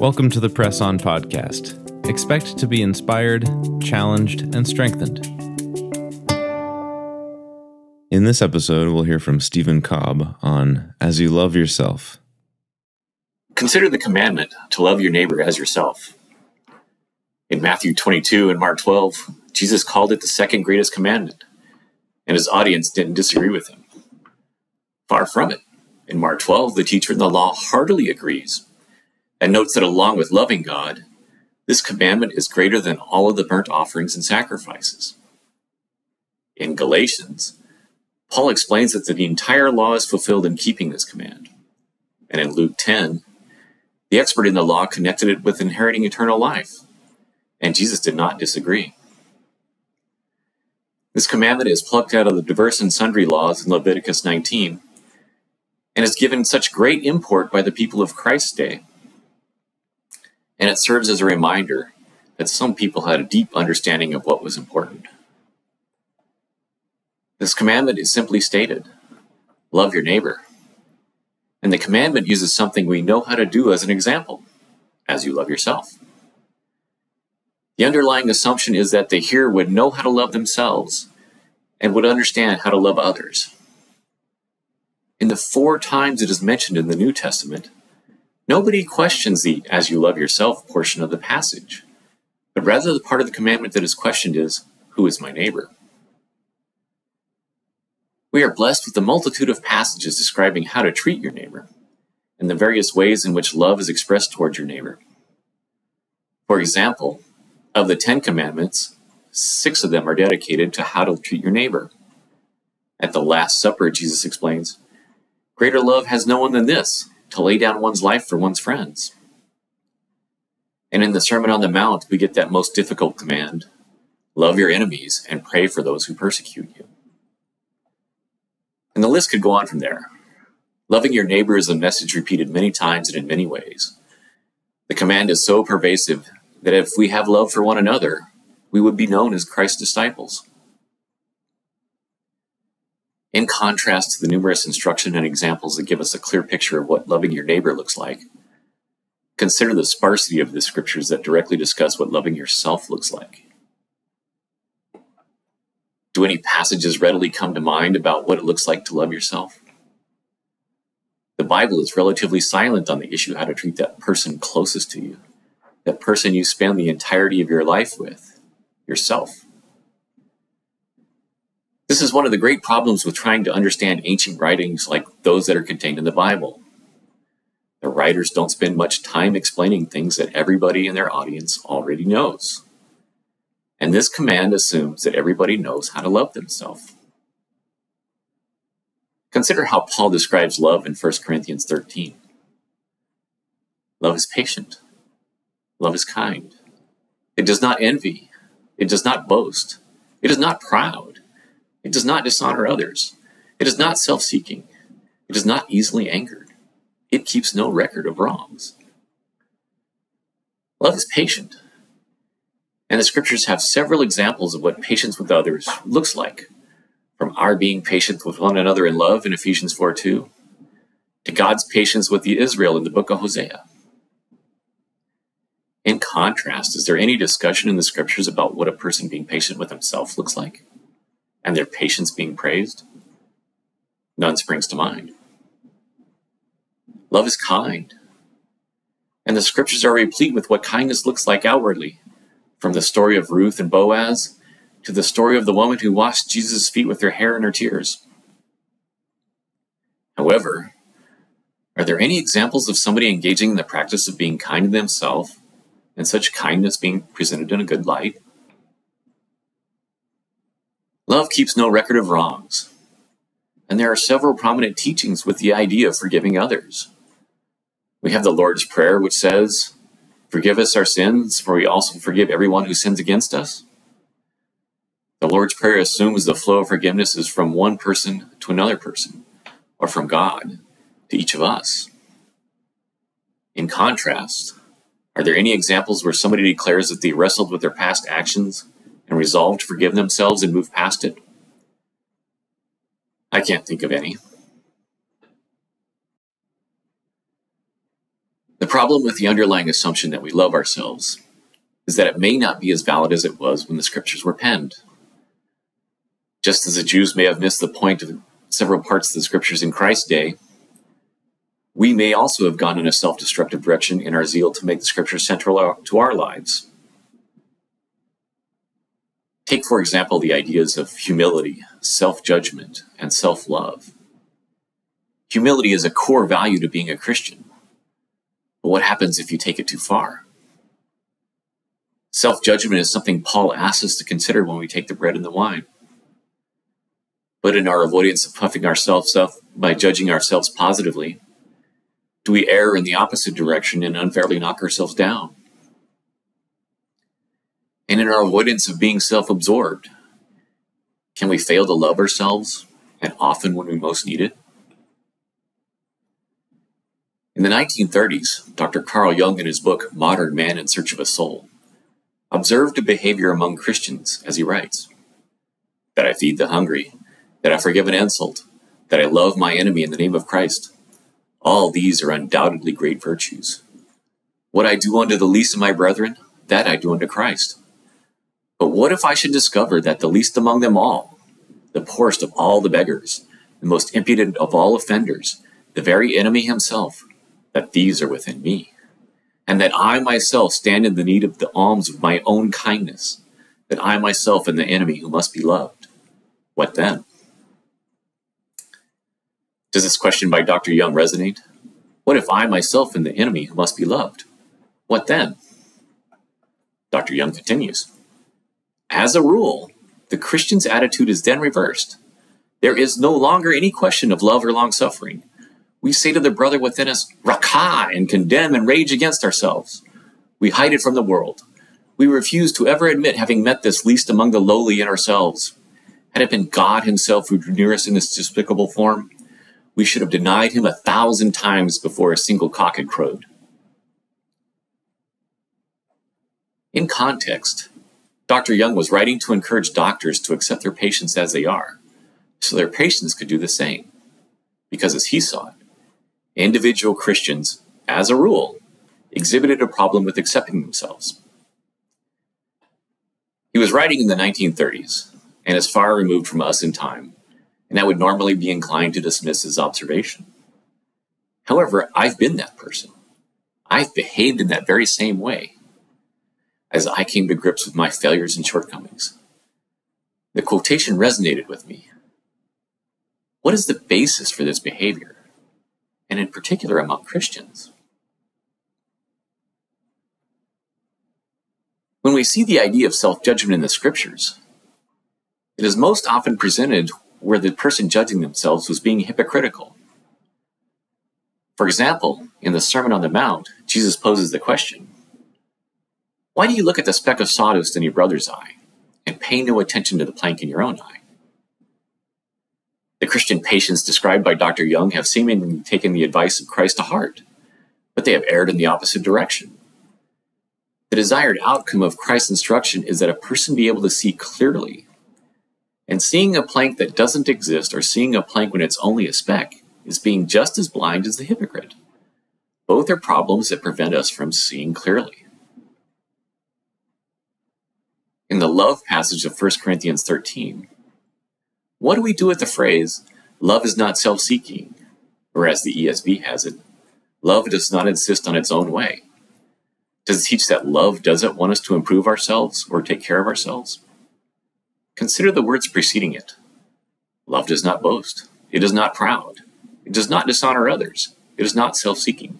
Welcome to the Press On podcast. Expect to be inspired, challenged, and strengthened. In this episode, we'll hear from Stephen Cobb on As You Love Yourself. Consider the commandment to love your neighbor as yourself. In Matthew 22 and Mark 12, Jesus called it the second greatest commandment, and his audience didn't disagree with him. Far from it. In Mark 12, the teacher in the law heartily agrees and notes that along with loving God, this commandment is greater than all of the burnt offerings and sacrifices. In Galatians, Paul explains that the entire law is fulfilled in keeping this command. And in Luke 10, the expert in the law connected it with inheriting eternal life, and Jesus did not disagree. This commandment is plucked out of the diverse and sundry laws in Leviticus 19, and is given such great import by the people of Christ's day. And it serves as a reminder that some people had a deep understanding of what was important. This commandment is simply stated, love your neighbor. And the commandment uses something we know how to do as an example, as you love yourself. The underlying assumption is that the hearer would know how to love themselves and would understand how to love others. In the 4 times it is mentioned in the New Testament, nobody questions the as you love yourself portion of the passage, but rather the part of the commandment that is questioned is, who is my neighbor? We are blessed with a multitude of passages describing how to treat your neighbor and the various ways in which love is expressed towards your neighbor. For example, of the 10 commandments, 6 of them are dedicated to how to treat your neighbor. At the Last Supper, Jesus explains, greater love has no one than this, to lay down one's life for one's friends. And in the Sermon on the Mount, we get that most difficult command, love your enemies and pray for those who persecute you. And the list could go on from there. Loving your neighbor is a message repeated many times and in many ways. The command is so pervasive that if we have love for one another, we would be known as Christ's disciples. In contrast to the numerous instruction and examples that give us a clear picture of what loving your neighbor looks like, consider the sparsity of the scriptures that directly discuss what loving yourself looks like. Do any passages readily come to mind about what it looks like to love yourself? The Bible is relatively silent on the issue how to treat that person closest to you, that person you spend the entirety of your life with, yourself. This is one of the great problems with trying to understand ancient writings like those that are contained in the Bible. The writers don't spend much time explaining things that everybody in their audience already knows. And this command assumes that everybody knows how to love themselves. Consider how Paul describes love in 1 Corinthians 13. Love is patient. Love is kind. It does not envy. It does not boast. It is not proud. It does not dishonor others. It is not self-seeking. It is not easily angered. It keeps no record of wrongs. Love is patient. And the scriptures have several examples of what patience with others looks like, from our being patient with one another in love in Ephesians 4:2, to God's patience with Israel in the book of Hosea. In contrast, is there any discussion in the scriptures about what a person being patient with himself looks like, and their patience being praised? None springs to mind. Love is kind, and the scriptures are replete with what kindness looks like outwardly, from the story of Ruth and Boaz to the story of the woman who washed Jesus' feet with her hair and her tears. However, are there any examples of somebody engaging in the practice of being kind to themselves and such kindness being presented in a good light? Love keeps no record of wrongs, and there are several prominent teachings with the idea of forgiving others. We have the Lord's Prayer, which says, forgive us our sins, for we also forgive everyone who sins against us. The Lord's Prayer assumes the flow of forgiveness is from one person to another person, or from God to each of us. In contrast, are there any examples where somebody declares that they wrestled with their past actions and resolved to forgive themselves and move past it? I can't think of any. The problem with the underlying assumption that we love ourselves is that it may not be as valid as it was when the scriptures were penned. Just as the Jews may have missed the point of several parts of the scriptures in Christ's day, we may also have gone in a self-destructive direction in our zeal to make the scriptures central to our lives. Take, for example, the ideas of humility, self-judgment, and self-love. Humility is a core value to being a Christian. But what happens if you take it too far? Self-judgment is something Paul asks us to consider when we take the bread and the wine. But in our avoidance of puffing ourselves up by judging ourselves positively, do we err in the opposite direction and unfairly knock ourselves down? And in our avoidance of being self-absorbed, can we fail to love ourselves, and often when we most need it? In the 1930s, Dr. Carl Jung, in his book Modern Man in Search of a Soul, observed a behavior among Christians as he writes, that I feed the hungry, that I forgive an insult, that I love my enemy in the name of Christ. All these are undoubtedly great virtues. What I do unto the least of my brethren, that I do unto Christ. But what if I should discover that the least among them all, the poorest of all the beggars, the most impudent of all offenders, the very enemy himself, that these are within me, and that I myself stand in the need of the alms of my own kindness, that I myself am the enemy who must be loved? What then? Does this question by Dr. Jung resonate? What if I myself am the enemy who must be loved? What then? Dr. Jung continues, as a rule, the Christian's attitude is then reversed. There is no longer any question of love or long-suffering. We say to the brother within us, Rakah, and condemn and rage against ourselves. We hide it from the world. We refuse to ever admit having met this least among the lowly in ourselves. Had it been God himself who drew near us in this despicable form, we should have denied him 1,000 times before a single cock had crowed. In context, Dr. Jung was writing to encourage doctors to accept their patients as they are, so their patients could do the same. Because as he saw it, individual Christians, as a rule, exhibited a problem with accepting themselves. He was writing in the 1930s, and is far removed from us in time, and I would normally be inclined to dismiss his observation. However, I've been that person. I've behaved in that very same way as I came to grips with my failures and shortcomings. The quotation resonated with me. What is the basis for this behavior, and in particular among Christians? When we see the idea of self-judgment in the scriptures, it is most often presented where the person judging themselves was being hypocritical. For example, in the Sermon on the Mount, Jesus poses the question, why do you look at the speck of sawdust in your brother's eye and pay no attention to the plank in your own eye? The Christian patients described by Dr. Jung have seemingly taken the advice of Christ to heart, but they have erred in the opposite direction. The desired outcome of Christ's instruction is that a person be able to see clearly. And seeing a plank that doesn't exist or seeing a plank when it's only a speck is being just as blind as the hypocrite. Both are problems that prevent us from seeing clearly. In the love passage of 1 Corinthians 13, what do we do with the phrase, love is not self-seeking, or as the ESV has it, love does not insist on its own way? Does it teach that love doesn't want us to improve ourselves or take care of ourselves? Consider the words preceding it. Love does not boast. It is not proud. It does not dishonor others. It is not self-seeking.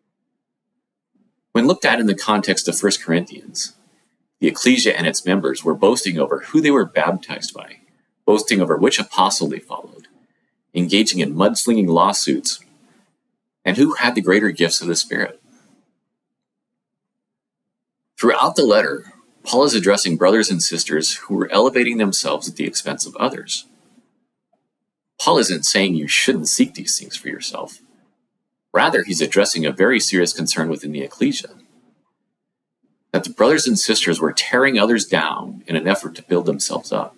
When looked at in the context of 1 Corinthians, the ecclesia and its members were boasting over who they were baptized by, boasting over which apostle they followed, engaging in mudslinging lawsuits, and who had the greater gifts of the Spirit. Throughout the letter, Paul is addressing brothers and sisters who were elevating themselves at the expense of others. Paul isn't saying you shouldn't seek these things for yourself. Rather, he's addressing a very serious concern within the ecclesia, that the brothers and sisters were tearing others down in an effort to build themselves up.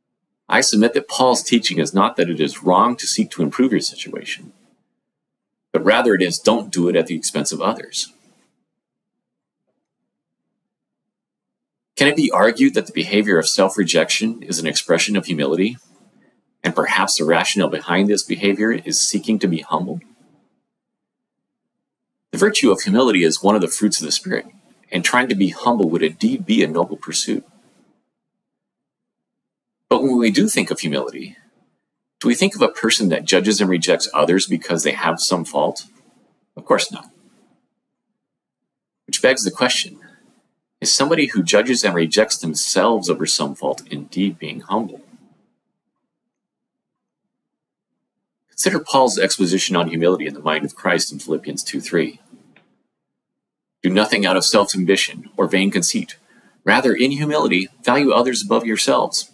I submit that Paul's teaching is not that it is wrong to seek to improve your situation, but rather it is don't do it at the expense of others. Can it be argued that the behavior of self-rejection is an expression of humility, and perhaps the rationale behind this behavior is seeking to be humble? The virtue of humility is one of the fruits of the Spirit, and trying to be humble would indeed be a noble pursuit. But when we do think of humility, do we think of a person that judges and rejects others because they have some fault? Of course not. Which begs the question, is somebody who judges and rejects themselves over some fault indeed being humble? Consider Paul's exposition on humility in the mind of Christ in Philippians 2:3. Do nothing out of self-ambition or vain conceit. Rather, in humility, value others above yourselves.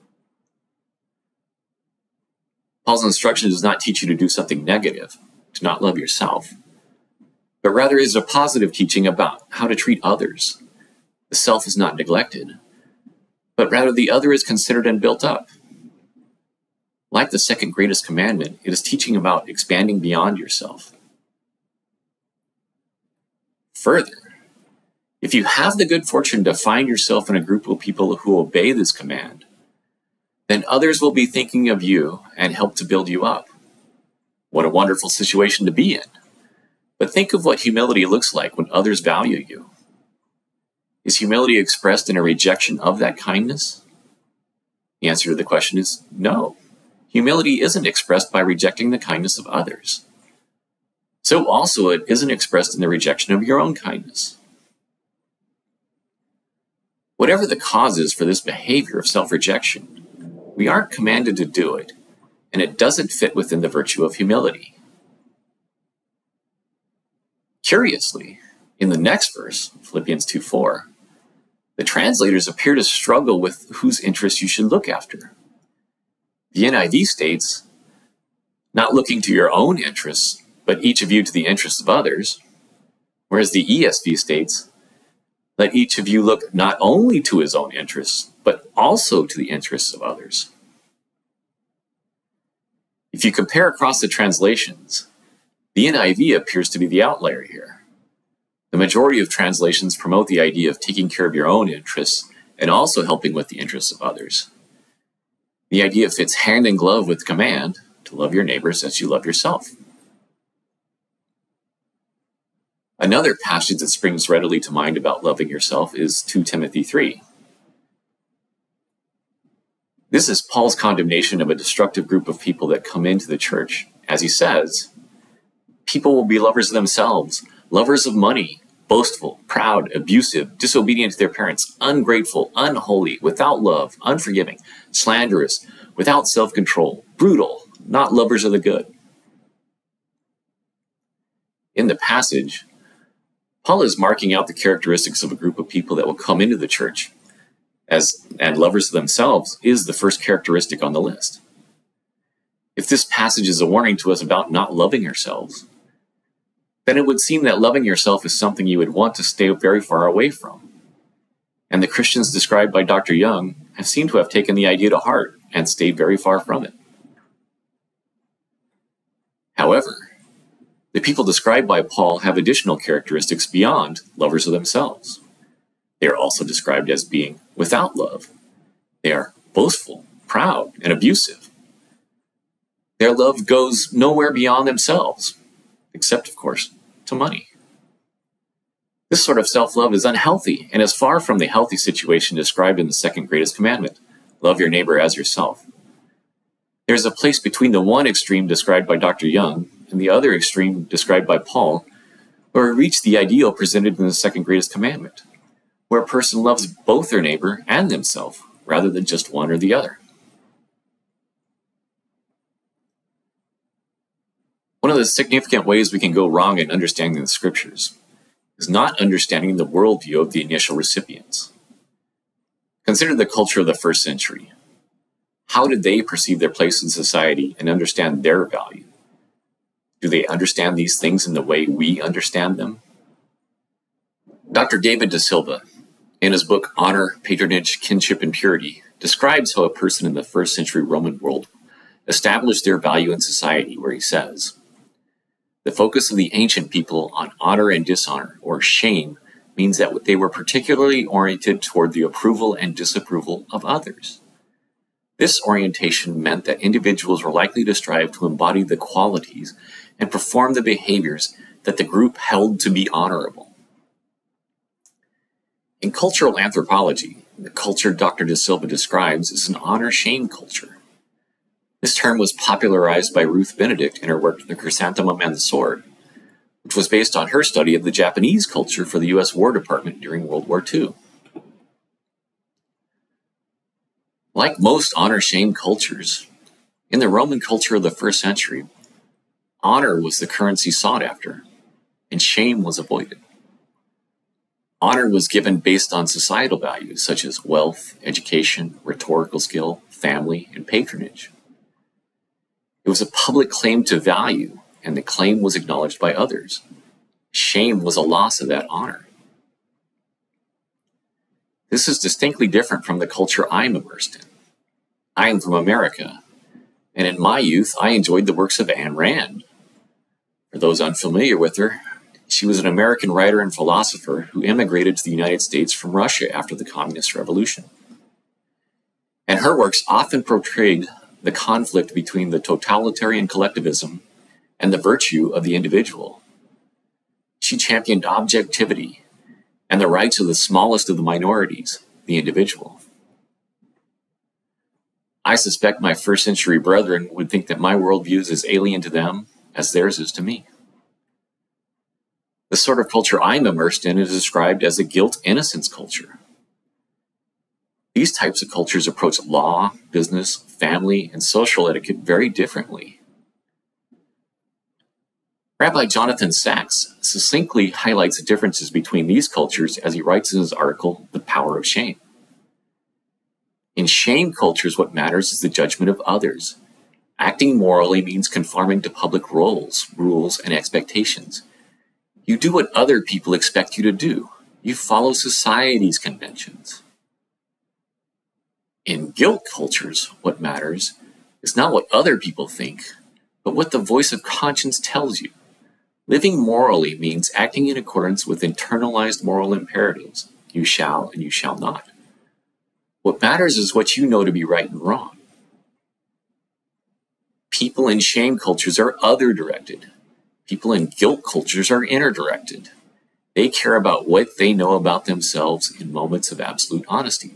Paul's instruction does not teach you to do something negative, to not love yourself, but rather is a positive teaching about how to treat others. The self is not neglected, but rather the other is considered and built up. Like the second greatest commandment, it is teaching about expanding beyond yourself. Further, if you have the good fortune to find yourself in a group of people who obey this command, then others will be thinking of you and help to build you up. What a wonderful situation to be in. But think of what humility looks like when others value you. Is humility expressed in a rejection of that kindness? The answer to the question is no. Humility isn't expressed by rejecting the kindness of others. So also it isn't expressed in the rejection of your own kindness. Whatever the causes for this behavior of self-rejection, we aren't commanded to do it, and it doesn't fit within the virtue of humility. Curiously, in the next verse, Philippians 2:4, the translators appear to struggle with whose interests you should look after. The NIV states, not looking to your own interests, but each of you to the interests of others, whereas the ESV states, let each of you look not only to his own interests, but also to the interests of others. If you compare across the translations, the NIV appears to be the outlier here. The majority of translations promote the idea of taking care of your own interests and also helping with the interests of others. The idea fits hand in glove with the command to love your neighbors as you love yourself. Another passage that springs readily to mind about loving yourself is 2 Timothy 3. This is Paul's condemnation of a destructive group of people that come into the church. As he says, people will be lovers of themselves, lovers of money, boastful, proud, abusive, disobedient to their parents, ungrateful, unholy, without love, unforgiving, slanderous, without self-control, brutal, not lovers of the good. In the passage, Paul is marking out the characteristics of a group of people that will come into the church, and lovers of themselves is the first characteristic on the list. If this passage is a warning to us about not loving ourselves, then it would seem that loving yourself is something you would want to stay very far away from. And the Christians described by Dr. Young have seemed to have taken the idea to heart and stayed very far from it. However, the people described by Paul have additional characteristics beyond lovers of themselves. They are also described as being without love. They are boastful, proud, and abusive. Their love goes nowhere beyond themselves, except, of course, to money. This sort of self-love is unhealthy and is far from the healthy situation described in the second greatest commandment, love your neighbor as yourself. There is a place between the one extreme described by Dr. Young and the other extreme described by Paul, where we reach the ideal presented in the second greatest commandment, where a person loves both their neighbor and themselves, rather than just one or the other. One of the significant ways we can go wrong in understanding the scriptures is not understanding the worldview of the initial recipients. Consider the culture of the first century. How did they perceive their place in society and understand their value? Do they understand these things in the way we understand them? Dr. David De Silva, in his book Honor, Patronage, Kinship, and Purity, describes how a person in the first century Roman world established their value in society, where he says, The focus of the ancient people on honor and dishonor, or shame, means that they were particularly oriented toward the approval and disapproval of others. This orientation meant that individuals were likely to strive to embody the qualities and perform the behaviors that the group held to be honorable. In cultural anthropology, the culture Dr. De Silva describes is an honor-shame culture. This term was popularized by Ruth Benedict in her work The Chrysanthemum and the Sword, which was based on her study of the Japanese culture for the U.S. War Department during World War II. Like most honor-shame cultures, in the Roman culture of the first century, honor was the currency sought after, and shame was avoided. Honor was given based on societal values such as wealth, education, rhetorical skill, family, and patronage. It was a public claim to value, and the claim was acknowledged by others. Shame was a loss of that honor. This is distinctly different from the culture I'm immersed in. I am from America, and in my youth, I enjoyed the works of Ayn Rand. For those unfamiliar with her, she was an American writer and philosopher who immigrated to the United States from Russia after the Communist Revolution. And her works often portrayed the conflict between the totalitarian collectivism and the virtue of the individual. She championed objectivity and the rights of the smallest of the minorities, the individual. I suspect my first century brethren would think that my worldview is as alien to them as theirs is to me. The sort of culture I'm immersed in is described as a guilt-innocence culture. These types of cultures approach law, business, family, and social etiquette very differently. Rabbi Jonathan Sacks succinctly highlights the differences between these cultures as he writes in his article, The Power of Shame. In shame cultures, what matters is the judgment of others. Acting morally means conforming to public roles, rules, and expectations. You do what other people expect you to do. You follow society's conventions. In guilt cultures, what matters is not what other people think, but what the voice of conscience tells you. Living morally means acting in accordance with internalized moral imperatives. You shall and you shall not. What matters is what you know to be right and wrong. People in shame cultures are other-directed. People in guilt cultures are inner-directed. They care about what they know about themselves in moments of absolute honesty.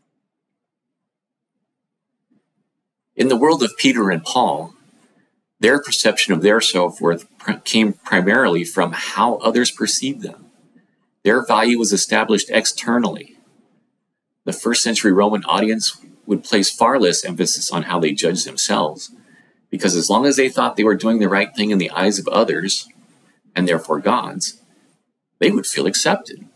In the world of Peter and Paul, their perception of their self-worth came primarily from how others perceived them. Their value was established externally. The first century Roman audience would place far less emphasis on how they judged themselves, because as long as they thought they were doing the right thing in the eyes of others, and therefore God's, they would feel accepted.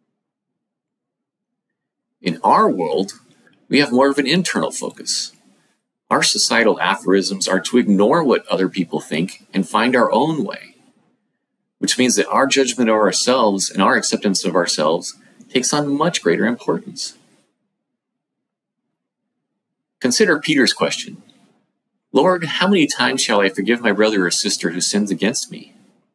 In our world, we have more of an internal focus. Our societal aphorisms are to ignore what other people think and find our own way, which means that our judgment of ourselves and our acceptance of ourselves takes on much greater importance. Consider Peter's question, Lord, how many times shall I forgive my brother or sister who sins against me?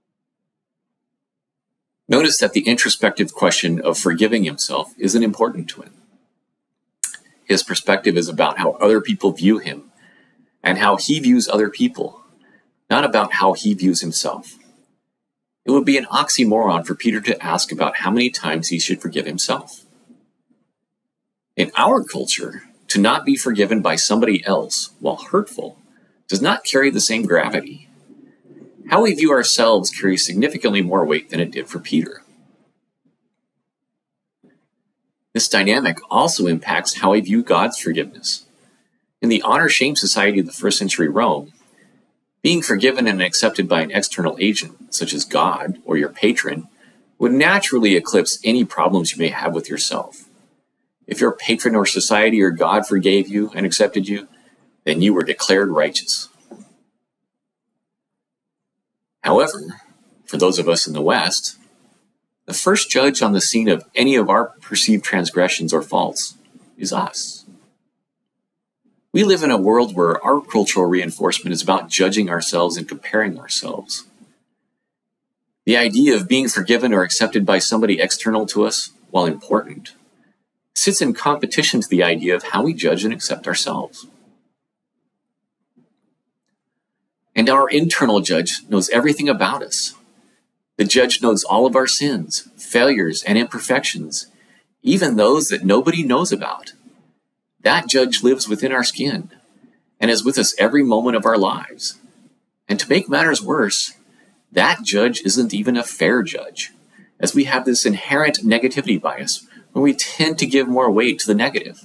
Notice that the introspective question of forgiving himself isn't important to him. His perspective is about how other people view him and how he views other people, not about how he views himself. It would be an oxymoron for Peter to ask about how many times he should forgive himself. In our culture, to not be forgiven by somebody else, while hurtful, does not carry the same gravity. How we view ourselves carries significantly more weight than it did for Peter. This dynamic also impacts how we view God's forgiveness. In the honor-shame society of the first century Rome, being forgiven and accepted by an external agent, such as God or your patron, would naturally eclipse any problems you may have with yourself. If your patron or society or God forgave you and accepted you, then you were declared righteous. However, for those of us in the West, the first judge on the scene of any of our perceived transgressions or faults is us. We live in a world where our cultural reinforcement is about judging ourselves and comparing ourselves. The idea of being forgiven or accepted by somebody external to us, while important, sits in competition to the idea of how we judge and accept ourselves. And our internal judge knows everything about us. The judge knows all of our sins, failures, and imperfections, even those that nobody knows about. That judge lives within our skin and is with us every moment of our lives. And to make matters worse, that judge isn't even a fair judge, as we have this inherent negativity bias where we tend to give more weight to the negative.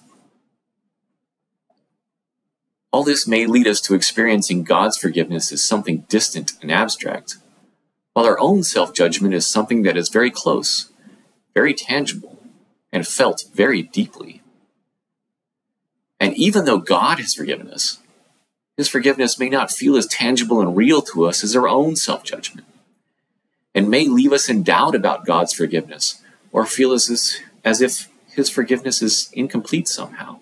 All this may lead us to experiencing God's forgiveness as something distant and abstract, while our own self-judgment is something that is very close, very tangible, and felt very deeply. And even though God has forgiven us, His forgiveness may not feel as tangible and real to us as our own self-judgment, and may leave us in doubt about God's forgiveness, or feel as if His forgiveness is incomplete somehow.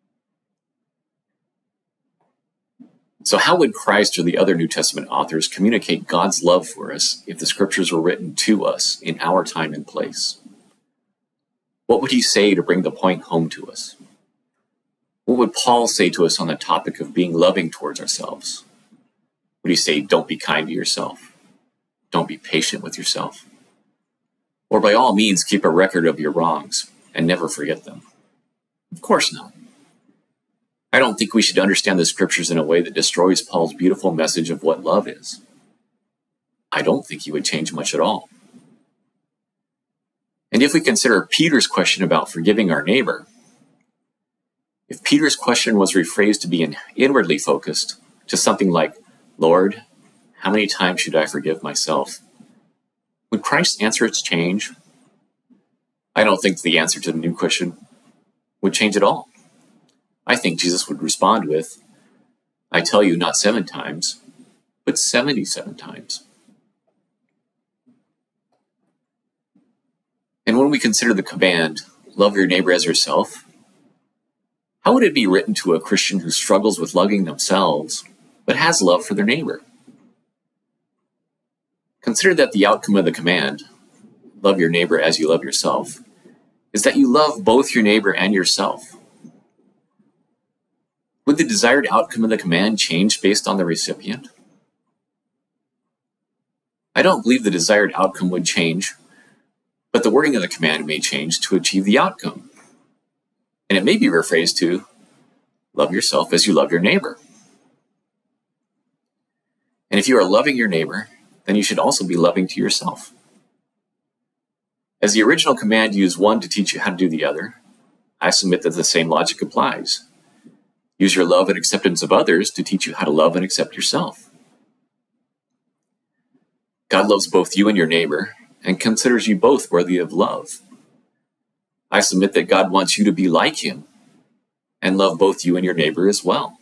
So how would Christ or the other New Testament authors communicate God's love for us if the scriptures were written to us in our time and place? What would he say to bring the point home to us? What would Paul say to us on the topic of being loving towards ourselves? Would he say, don't be kind to yourself? Don't be patient with yourself? Or by all means, keep a record of your wrongs and never forget them? Of course not. I don't think we should understand the scriptures in a way that destroys Paul's beautiful message of what love is. I don't think he would change much at all. And if we consider Peter's question about forgiving our neighbor, if Peter's question was rephrased to be inwardly focused to something like, Lord, how many times should I forgive myself? Would Christ's answer change? I don't think the answer to the new question would change at all. I think Jesus would respond with, I tell you, not 7 times, but 77 times. And when we consider the command, love your neighbor as yourself, how would it be written to a Christian who struggles with loving themselves, but has love for their neighbor? Consider that the outcome of the command, love your neighbor as you love yourself, is that you love both your neighbor and yourself. Would the desired outcome of the command change based on the recipient? I don't believe the desired outcome would change, but the wording of the command may change to achieve the outcome. And it may be rephrased to, love yourself as you love your neighbor. And if you are loving your neighbor, then you should also be loving to yourself. As the original command used one to teach you how to do the other, I submit that the same logic applies. Use your love and acceptance of others to teach you how to love and accept yourself. God loves both you and your neighbor and considers you both worthy of love. I submit that God wants you to be like Him and love both you and your neighbor as well.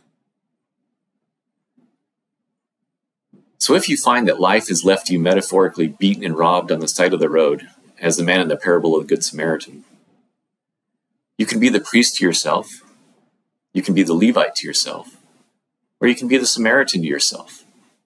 So if you find that life has left you metaphorically beaten and robbed on the side of the road, as the man in the parable of the Good Samaritan, you can be the priest to yourself, you can be the Levite to yourself, or you can be the Samaritan to yourself.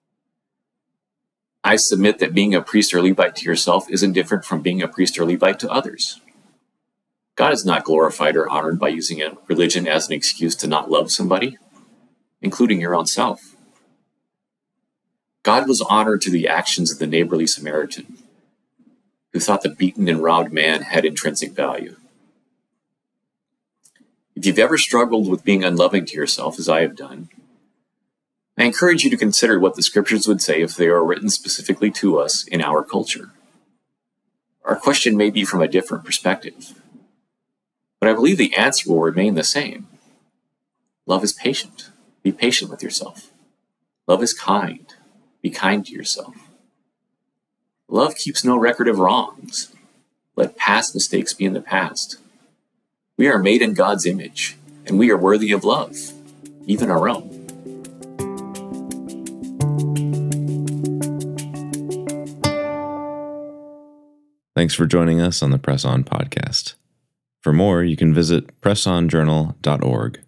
I submit that being a priest or Levite to yourself isn't different from being a priest or Levite to others. God is not glorified or honored by using a religion as an excuse to not love somebody, including your own self. God was honored through the actions of the neighborly Samaritan, who thought the beaten and robbed man had intrinsic value. If you've ever struggled with being unloving to yourself, as I have done, I encourage you to consider what the scriptures would say if they were written specifically to us in our culture. Our question may be from a different perspective, but I believe the answer will remain the same. Love is patient. Be patient with yourself. Love is kind. Be kind to yourself. Love keeps no record of wrongs. Let past mistakes be in the past. We are made in God's image, and we are worthy of love, even our own. Thanks for joining us on the Press On podcast. For more, you can visit pressonjournal.org.